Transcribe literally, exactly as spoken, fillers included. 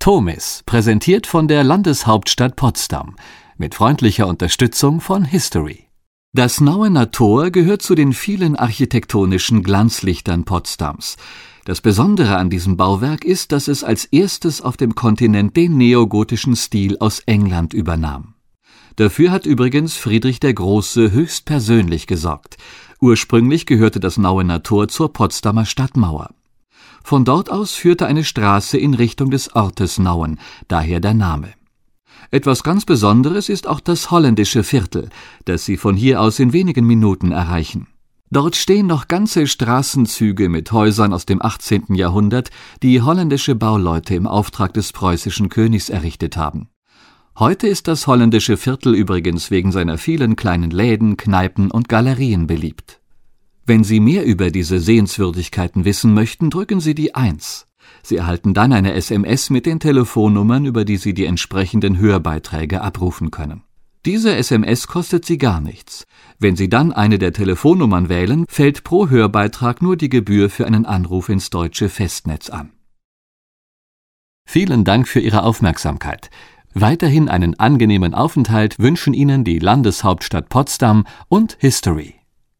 Tomis, präsentiert von der Landeshauptstadt Potsdam, mit freundlicher Unterstützung von History. Das Nauener Tor gehört zu den vielen architektonischen Glanzlichtern Potsdams. Das Besondere an diesem Bauwerk ist, dass es als erstes auf dem Kontinent den neogotischen Stil aus England übernahm. Dafür hat übrigens Friedrich der Große höchstpersönlich gesorgt. Ursprünglich gehörte das Nauener Tor zur Potsdamer Stadtmauer. Von dort aus führte eine Straße in Richtung des Ortes Nauen, daher der Name. Etwas ganz Besonderes ist auch das holländische Viertel, das Sie von hier aus in wenigen Minuten erreichen. Dort stehen noch ganze Straßenzüge mit Häusern aus dem achtzehnten Jahrhundert, die holländische Bauleute im Auftrag des preußischen Königs errichtet haben. Heute ist das holländische Viertel übrigens wegen seiner vielen kleinen Läden, Kneipen und Galerien beliebt. Wenn Sie mehr über diese Sehenswürdigkeiten wissen möchten, drücken Sie die eins. Sie erhalten dann eine S M S mit den Telefonnummern, über die Sie die entsprechenden Hörbeiträge abrufen können. Diese S M S kostet Sie gar nichts. Wenn Sie dann eine der Telefonnummern wählen, fällt pro Hörbeitrag nur die Gebühr für einen Anruf ins deutsche Festnetz an. Vielen Dank für Ihre Aufmerksamkeit. Weiterhin einen angenehmen Aufenthalt wünschen Ihnen die Landeshauptstadt Potsdam und History.